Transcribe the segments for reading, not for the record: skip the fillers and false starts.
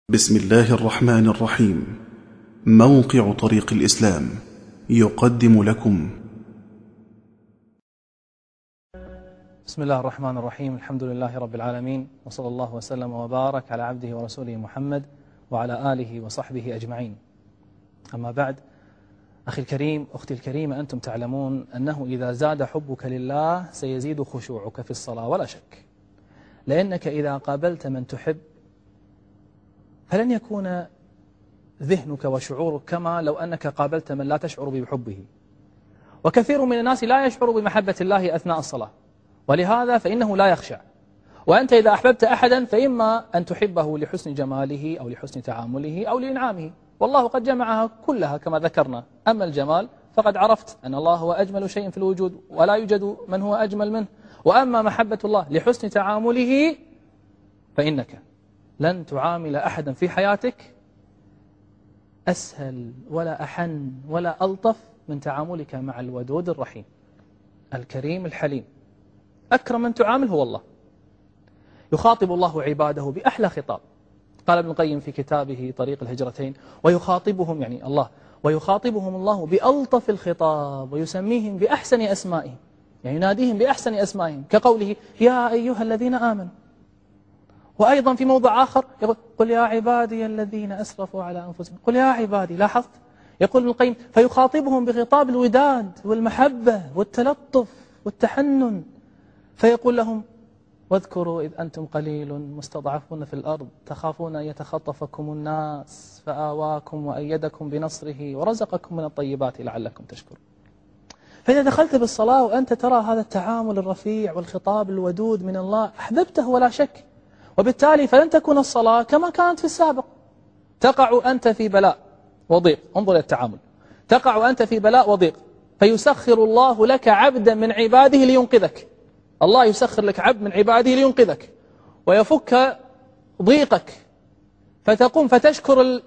بسم الله الرحمن الرحيم. موقع طريق الإسلام يقدم لكم. بسم الله الرحمن الرحيم. الحمد لله رب العالمين، وصلى الله وسلم وبارك على عبده ورسوله محمد وعلى آله وصحبه أجمعين. أما بعد، أخي الكريم، أختي الكريمة، أنتم تعلمون أنه إذا زاد حبك لله سيزيد خشوعك في الصلاة ولا شك، لأنك إذا قابلت من تحب فلن يكون ذهنك وشعورك كما لو أنك قابلت من لا تشعر بحبه. وكثير من الناس لا يشعر بمحبة الله أثناء الصلاة، ولهذا فإنه لا يخشع. وأنت إذا أحببت أحدا فإما أن تحبه لحسن جماله أو لحسن تعامله أو لإنعامه، والله قد جمعها كلها كما ذكرنا. أما الجمال فقد عرفت أن الله هو أجمل شيء في الوجود ولا يوجد من هو أجمل منه. وأما محبة الله لحسن تعامله فإنك لن تعامل أحدا في حياتك أسهل ولا أحن ولا ألطف من تعاملك مع الودود الرحيم الكريم الحليم. أكرم من تعامل هو الله. يخاطب الله عباده بأحلى خطاب. قال ابن القيم في كتابه طريق الهجرتين: ويخاطبهم، يعني الله، ويخاطبهم الله بألطف الخطاب ويسميهم بأحسن أسمائهم، يعني يناديهم بأحسن أسمائهم، كقوله: يا أيها الذين آمنوا. وأيضا في موضع آخر يقول: قل يا عبادي الذين أسرفوا على أنفسهم. قل يا عبادي. لاحظت؟ يقول ابن القيم: فيخاطبهم بخطاب الوداد والمحبة والتلطف والتحنن، فيقول لهم: واذكروا إذ أنتم قليل مستضعفون في الأرض تخافون أن يتخطفكم الناس فآواكم وأيدكم بنصره ورزقكم من الطيبات لعلكم تشكرون. فإذا دخلت بالصلاة وأنت ترى هذا التعامل الرفيع والخطاب الودود من الله أحببته ولا شك، وبالتالي فلن تكون الصلاة كما كانت في السابق. تقع أنت في بلاء وضيق، انظر إلى التعامل، تقع أنت في بلاء وضيق فيسخر الله لك عبدا من عباده لينقذك. الله يسخر لك عبد من عباده لينقذك ويفك ضيقك، فتقوم فتشكر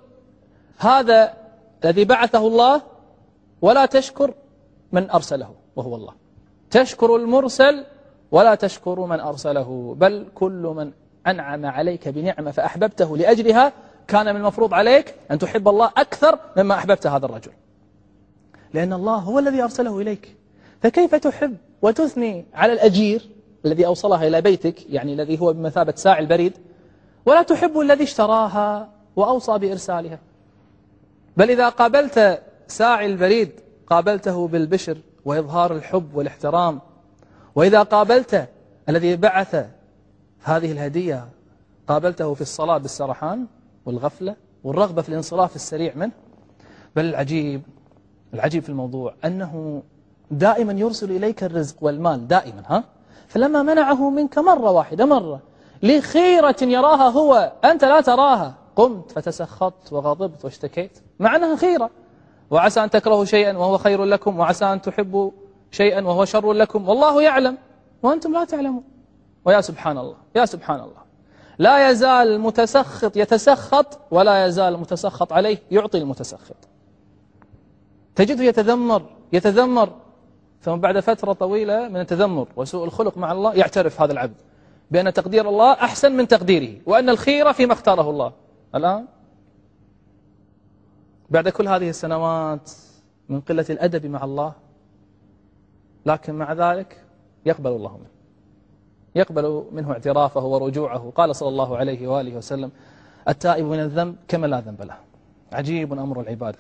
هذا الذي بعثه الله ولا تشكر من أرسله وهو الله. تشكر المرسل ولا تشكر من أرسله، بل كل من أنعم عليك بنعمة فأحببته لأجلها كان من المفروض عليك أن تحب الله أكثر مما أحببت هذا الرجل، لأن الله هو الذي أرسله إليك. فكيف تحب وتثني على الأجير الذي أوصلها إلى بيتك، يعني الذي هو بمثابة ساعي البريد، ولا تحب الذي اشتراها وأوصى بإرسالها؟ بل إذا قابلت ساعي البريد قابلته بالبشر وإظهار الحب والاحترام، وإذا قابلت الذي بعث هذه الهدية قابلته في الصلاة بالسرحان والغفلة والرغبة في الانصراف السريع منه. بل العجيب في الموضوع أنه دائما يرسل إليك الرزق والمال دائما، فلما منعه منك مرة واحدة لخيرة يراها هو أنت لا تراها قمت فتسخطت وغضبت واشتكيت، مع أنها خيرة. وعسى أن تكرهوا شيئا وهو خير لكم، وعسى أن تحبوا شيئا وهو شر لكم، والله يعلم وأنتم لا تعلمون. ويا سبحان الله، يا سبحان الله، لا يزال المتسخط يتسخط ولا يزال المتسخط عليه يعطي المتسخط. تجده يتذمر ثم بعد فترة طويلة من التذمر وسوء الخلق مع الله يعترف هذا العبد بأن تقدير الله أحسن من تقديره، وأن الخير فيما اختاره الله. الآن بعد كل هذه السنوات من قلة الأدب مع الله، لكن مع ذلك يقبل الله منه، يقبل منه اعترافه ورجوعه. قال صلى الله عليه وآله وسلم: التائب من الذنب كما لا ذنب له. عجيب أمر العباد،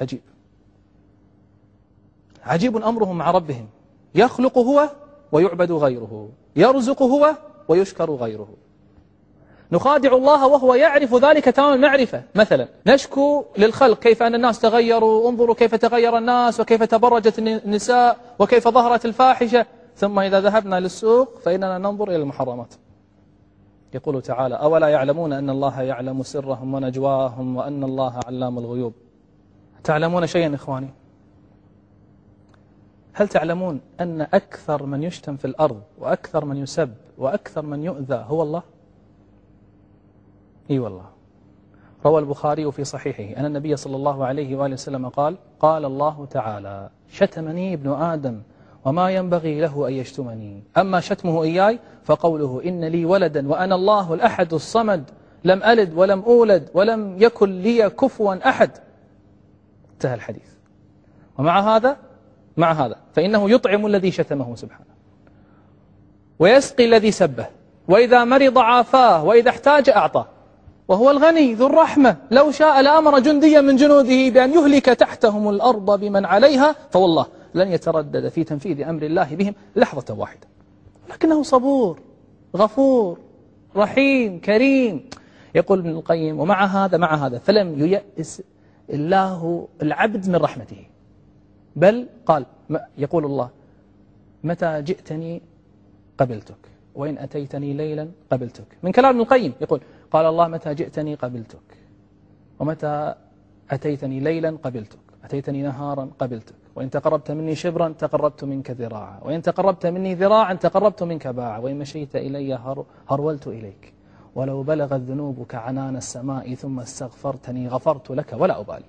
عجيب أمرهم مع ربهم. يخلق هو ويعبد غيره، يرزق هو ويشكر غيره. نخادع الله وهو يعرف ذلك تمام المعرفة. مثلا نشكو للخلق كيف أن الناس تغيروا، انظروا كيف تغير الناس وكيف تبرجت النساء وكيف ظهرت الفاحشة، ثم إذا ذهبنا للسوق فإننا ننظر إلى المحرمات. يقول تعالى: أولا يعلمون أن الله يعلم سرهم ونجواهم وأن الله علام الغيوب. تعلمون شيئا إخواني؟ هل تعلمون أن أكثر من يشتم في الأرض وأكثر من يسب وأكثر من يؤذى هو الله؟ إي والله. روى البخاري في صحيحه أن النبي صلى الله عليه وآله وسلم قال الله تعالى: شتمني ابن آدم وما ينبغي له أن يشتمني، أما شتمه إياي فقوله إن لي ولدا وأنا الله الأحد الصمد لم ألد ولم أولد ولم يكن لي كفوا أحد. انتهى الحديث. ومع هذا فإنه يطعم الذي شتمه سبحانه، ويسقي الذي سبه، وإذا مرض عافاه، وإذا احتاج أعطاه، وهو الغني ذو الرحمة. لو شاء لأمر جنديا من جنوده بأن يهلك تحتهم الأرض بمن عليها، فوالله لن يتردد في تنفيذ أمر الله بهم لحظة واحدة. لكنه صبور غفور رحيم كريم. يقول ابن القيم: ومع هذا فلم ييأس الله العبد من رحمته، بل قال، يقول الله: متى جئتني قبلتك، وإن أتيتني ليلا قبلتك. من كلام ابن القيم يقول: قال الله: متى جئتني قبلتك، ومتى أتيتني ليلا قبلتك، أتيتني نهارا قبلتك، وإن تقربت مني شبرا تقربت منك ذراعا، وإن تقربت مني ذراعا تقربت منك باعا، وإن مشيت إلي هرولت إليك، ولو بلغت ذنوبك عنان السماء ثم استغفرتني غفرت لك ولا أبالي.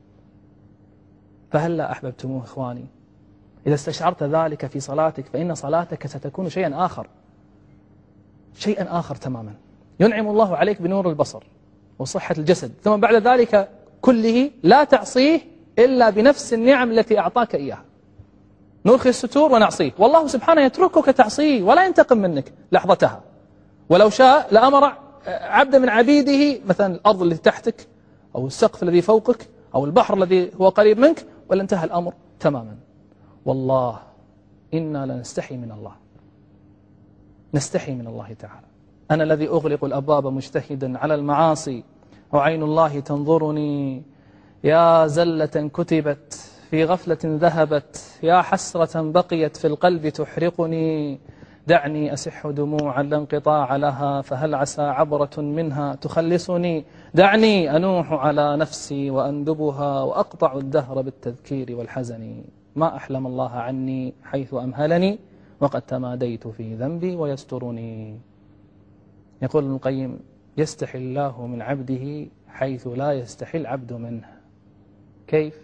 فهلا أحببتموه إخواني؟ إذا استشعرت ذلك في صلاتك فإن صلاتك ستكون شيئا آخر تماما. ينعم الله عليك بنور البصر وصحة الجسد، ثم بعد ذلك كله لا تعصيه إلا بنفس النعم التي أعطاك إياها. نرخي الستور ونعصيه، والله سبحانه يتركك تعصيه ولا ينتقم منك لحظتها. ولو شاء لأمر عبد من عبيده، مثلا الأرض التي تحتك أو السقف الذي فوقك أو البحر الذي هو قريب منك، ولا انتهى الأمر تماما. والله إنا لنستحي من الله، نستحي من الله تعالى. أنا الذي أغلق الأبواب مجتهدا على المعاصي، وعين الله تنظرني، يا زلة كتبت في غفلة ذهبت، يا حسرة بقيت في القلب تحرقني، دعني أسح دموعا لا انقطاع لها، فهل عسى عبرة منها تخلصني، دعني أنوح على نفسي وأندبها، وأقطع الدهر بالتذكير والحزن، ما أحلم الله عني حيث أمهلني، وقد تماديت في ذنبي ويسترني. يقول ابن القيم: يستحي الله من عبده حيث لا يستحي العبد منه. كيف؟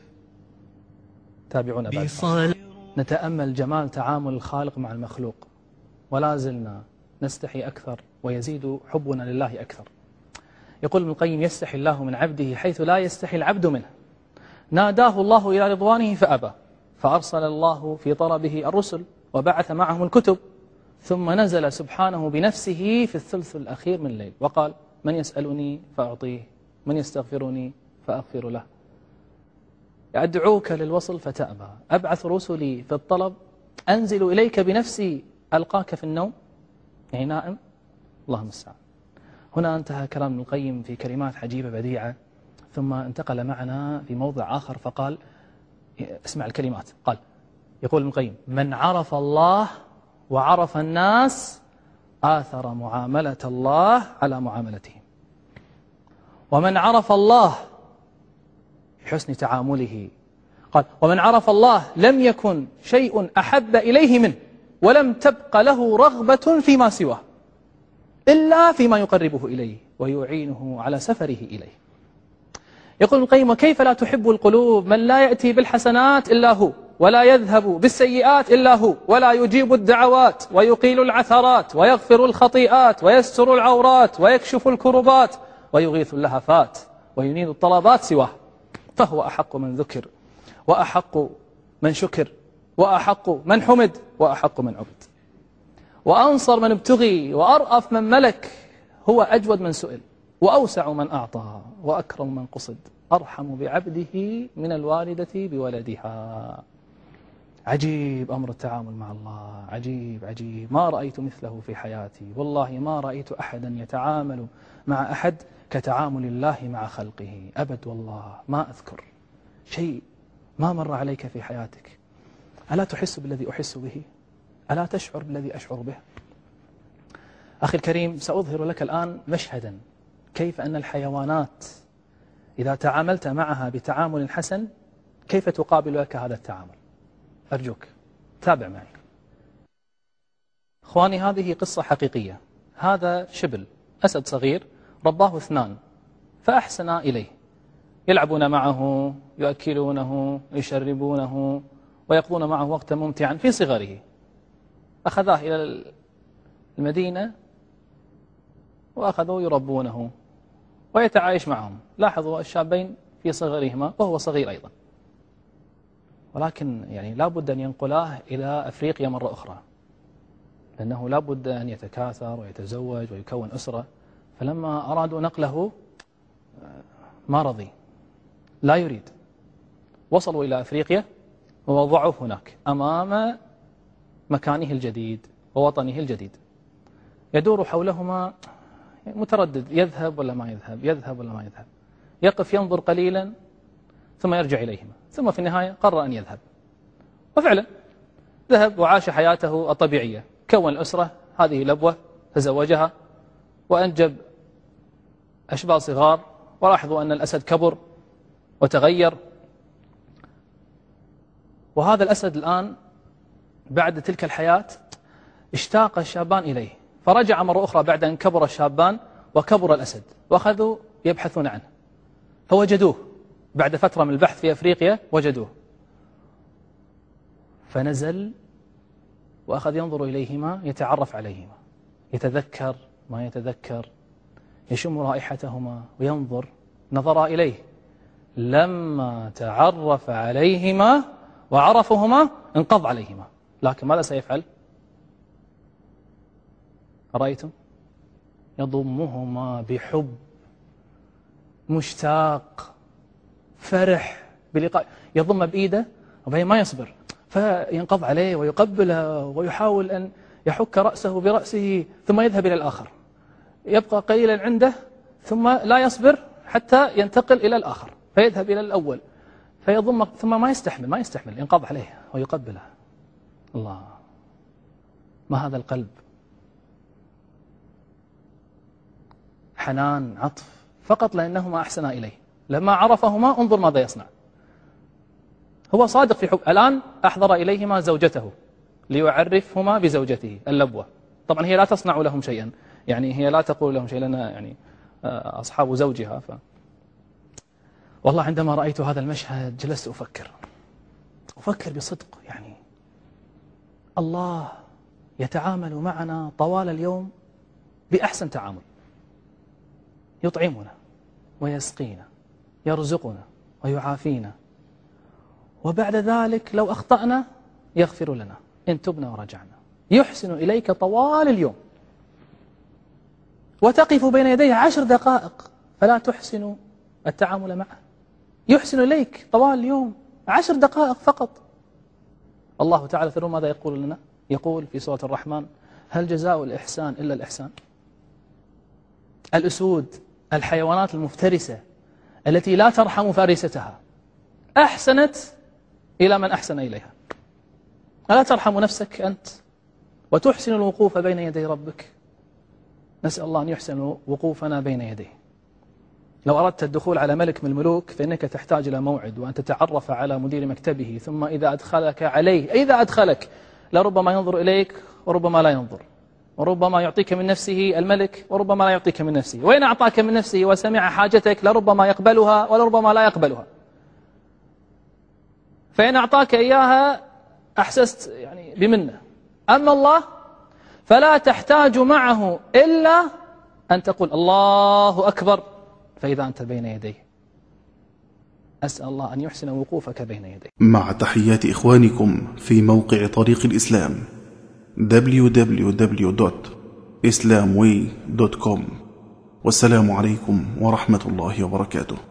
تابعونا بعد. نتأمل جمال تعامل الخالق مع المخلوق، ولا زلنا نستحي أكثر ويزيد حبنا لله أكثر. يقول ابن القيم: يستحي الله من عبده حيث لا يستحي العبد منه. ناداه الله إلى رضوانه فأبى، فأرسل الله في طلبه الرسل وبعث معهم الكتب، ثم نزل سبحانه بنفسه في الثلث الأخير من الليل وقال: من يسألني فأعطيه، من يستغفرني فأغفر له، أدعوك للوصل فتأبى، أبعث رسلي في الطلب، أنزل إليك بنفسي ألقاك في النوم، يعني نائم. اللهم المستعان. هنا انتهى كلام ابن القيم في كلمات عجيبة بديعة، ثم انتقل معنا في موضع آخر فقال: اسمع الكلمات. قال: يقول ابن القيم: من عرف الله وعرف الناس آثر معاملة الله على معاملتهم، ومن عرف الله بحسن تعامله، قال: ومن عرف الله لم يكن شيء أحب إليه منه، ولم تبق له رغبة فيما سواه إلا فيما يقربه إليه ويعينه على سفره إليه. يقول ابن القيم: وكيف لا تحب القلوب من لا يأتي بالحسنات إلا هو، ولا يذهب بالسيئات إلا هو، ولا يجيب الدعوات ويقيل العثرات ويغفر الخطيئات ويستر العورات ويكشف الكربات ويغيث اللهفات وينيل الطلبات سواه، فهو أحق من ذكر، وأحق من شكر، وأحق من حمد، وأحق من عبد، وأنصر من ابتغي، وأرأف من ملك، هو أجود من سئل، وأوسع من أعطى، وأكرم من قصد، أرحم بعبده من الوالدة بولدها. عجيب أمر التعامل مع الله، عجيب عجيب، ما رأيت مثله في حياتي، والله ما رأيت أحدا يتعامل مع أحد كتعامل الله مع خلقه أبد. والله ما أذكر شيء ما مر عليك في حياتك. ألا تحس بالذي أحس به؟ ألا تشعر بالذي أشعر به؟ أخي الكريم، سأظهر لك الآن مشهدا كيف أن الحيوانات إذا تعاملت معها بتعامل حسن كيف تقابل لك هذا التعامل. أرجوك تابع معي. أخواني، هذه قصة حقيقية. هذا شبل أسد صغير رباه اثنان فأحسن إليه، يلعبون معه، يؤكلونه، يشربونه، ويقضون معه وقتا ممتعا في صغره. أخذاه إلى المدينة وأخذوا يربونه ويتعايش معهم. لاحظوا الشابين في صغرهما وهو صغير أيضا، ولكن يعني لا بد أن ينقلاه إلى أفريقيا مرة أخرى، لأنه لا بد أن يتكاثر ويتزوج ويكون أسرة. فلما أرادوا نقله ما رضي، لا يريد. وصلوا إلى أفريقيا ووضعوه هناك أمام مكانه الجديد ووطنه الجديد، يدور حولهما متردد، يذهب ولا ما يذهب، يذهب ولا ما يذهب، يقف ينظر قليلا ثم يرجع إليهما، ثم في النهاية قرر أن يذهب. وفعلا ذهب وعاش حياته الطبيعية، كون الأسرة، هذه لبوة، تزوجها وأنجب أشبال صغار. ولاحظوا أن الأسد كبر وتغير، وهذا الأسد الآن بعد تلك الحياة اشتاق الشابان إليه، فرجع مرة أخرى بعد أن كبر الشابان وكبر الأسد، وأخذوا يبحثون عنه، فوجدوه بعد فترة من البحث في أفريقيا، وجدوه فنزل وأخذ ينظر إليهما، يتعرف عليهما، يتذكر ما يتذكر، يشم رائحتهما وينظر. نظر إليه، لما تعرف عليهما وعرفهما انقض عليهما، لكن ماذا سيفعل؟ رأيتم؟ يضمهما بحب، مشتاق، فرح بلقاء، يضم بإيده وبين ما يصبر، فينقض عليه ويقبله ويحاول أن يحك رأسه برأسه، ثم يذهب إلى الآخر، يبقى قليلا عنده ثم لا يصبر حتى ينتقل إلى الآخر، فيذهب إلى الأول فيضم، ثم ما يستحمل ينقض عليه ويقبله. الله، ما هذا القلب! حنان، عطف، فقط لأنهما أحسنا إليه. لما عرفهما انظر ماذا يصنع، هو صادق في حب. الآن أحضر إليهما زوجته ليعرفهما بزوجته اللبوة. طبعا هي لا تصنع لهم شيئا، يعني هي لا تقول لهم شيء، لأنها يعني أصحاب زوجها. والله عندما رأيت هذا المشهد جلست أفكر بصدق، يعني الله يتعامل معنا طوال اليوم بأحسن تعامل، يطعمنا ويسقينا، يرزقنا ويعافينا، وبعد ذلك لو أخطأنا يغفر لنا إن تبنا ورجعنا، يحسن إليك طوال اليوم، وتقف بين يديه 10 دقائق فلا تحسن التعامل معه، يحسن إليك طوال اليوم 10 دقائق فقط. الله تعالى ثم ماذا يقول لنا؟ يقول في سورة الرحمن: هل جزاء الإحسان إلا الإحسان؟ الأسود، الحيوانات المفترسة التي لا ترحم فارستها، أحسنت إلى من أحسن إليها. ألا ترحم نفسك أنت وتحسن الوقوف بين يدي ربك؟ نسأل الله أن يحسن وقوفنا بين يديه. لو أردت الدخول على ملك من الملوك فإنك تحتاج إلى موعد، وأن تتعرف على مدير مكتبه، ثم إذا أدخلك عليه، إذا أدخلك لربما ينظر إليك وربما لا ينظر، وربما يعطيك من نفسه الملك وربما لا يعطيك من نفسه، وإن أعطاك من نفسه وسمع حاجتك لربما يقبلها ولربما لا يقبلها، فإن أعطاك إياها أحسست يعني بمنه. أما الله فلا تحتاج معه إلا أن تقول الله أكبر فإذا أنت بين يديه. أسأل الله أن يحسن وقوفك بين يديه. مع تحيات إخوانكم في موقع طريق الإسلام www.islamway.com. والسلام عليكم ورحمة الله وبركاته.